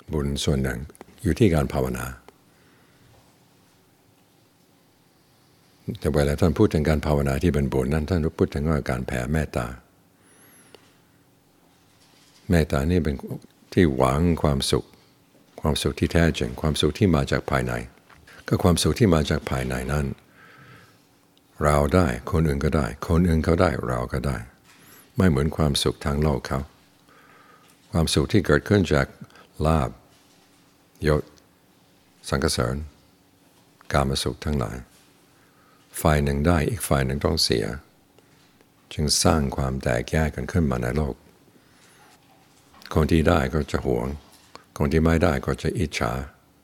บุญส่วนหนึ่งอยู่ที่การภาวนาแต่เวลาท่านพูดถึงการภาวนาที่เป็นบุญนั้นท่านพูดถึงว่าการแผ่เมตตาเมตตานี่เป็นที่หวังความสุขที่แท้จริงความสุขที่มาจากภายในก็ความสุขที่มาจากภายในนั้นเราได้คนอื่นก็ได้คนอื่นเขาได้เราก็ได้ไม่เหมือนความสุขทางโลกเขาความสุขที่เกิดขึ้นจากลาภยศสรรเสริญกามสุขทั้งหลายฝ่ายหนึ่งได้อีกฝ่ายหนึ่งต้องเสียจึงสร้างความแตกแยกกันขึ้นมาในโลกคนที่ได้ก็จะหวงคนที่ไม่ได้ก็จะอิจฉา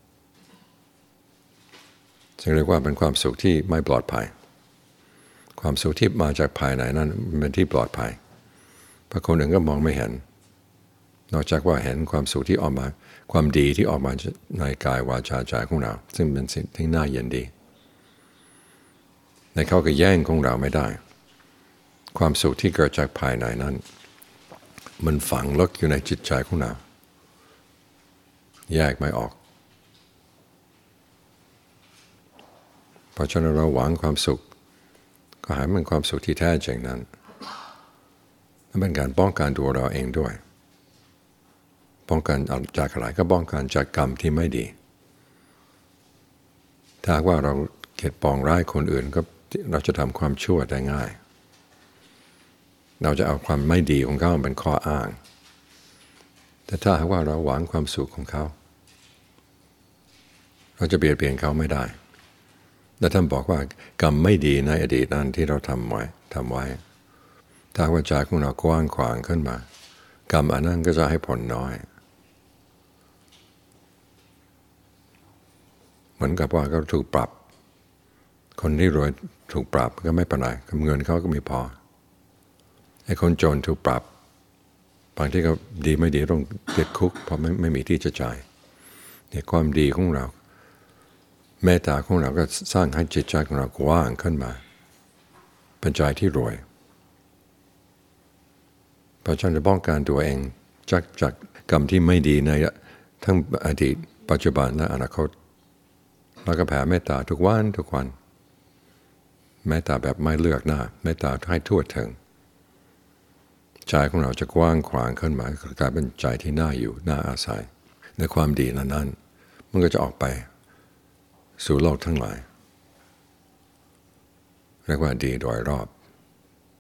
จึงเรียกว่าเป็นความสุขที่ไม่ปลอดภัยความสุขที่มาจากภายในนั้นเป็นที่ปลอดภัยเพราะคนอื่นก็มองไม่เห็นนอกจากว่าเห็นความสุขที่ออกมาความดีที่ออกมาในกายวาจาใจของเราซึ่งเป็นสิ่งที่น่ายินดีในเขาก็แย่งของเราไม่ได้ความสุขที่เกิดจากภายในนั้นมันฝังลึกอยู่ในจิตใจของเราแยกไม่ออกเพราะฉะนั้นเราหวังความสุขก็ให้มันความสุขที่แท้จริงนั้นมันเป็นการป้องกันตัวเราเองด้วยป้องกันจากอะไรก็ป้องกันจากกรรมที่ไม่ดีถ้าว่าเราเกลียดปองร้ายคนอื่นก็เราจะทำความชั่วได้ง่ายเราจะเอาความไม่ดีของเขาเป็นข้ออ้างแต่ถ้าหากว่าเราหวังความสุขของเขาเราจะเบียดเบียนเขาไม่ได้และท่านบอกว่ากรรมไม่ดีในอดีตนั้นที่เราทำไว้ถ้าว่าใจของเรากว้างขวางขึ้นมากรรมอันนั้นก็จะให้ผลน้อยเหมือนกับว่าเขาถูกปรับคนที่รวยถูกปรับก็ไม่เป็นไรเงินเขาก็มีพอไอ้คนจนถูกปรับบางที่ก็ดีไม่ดีต้องติดคุกเพราะไม่มีที่จะจ่ายเนี่ยความดีของเราเมตตาของเราก็สร้างให้จิตใจของเรากว้างขึ้นมาเป็นใจที่รวยเพราะฉะนั้นจะป้องกันตัวเองจากกรรมที่ไม่ดีในทั้งอดีตปัจจุบันและอนาคตแล้วก็แผ่เมตตาทุกวันเมตตาแบบไม่เลือกหน้าเมตตาให้ทั่วถึงใจของเราจะกว้างขวางขึ้นมากลายเป็นใจที่น่าอยู่น่าอาศัยในความดีนั้นมันก็จะออกไปสู่โลกทั้งหลายเรียกว่าดีโดยรอบ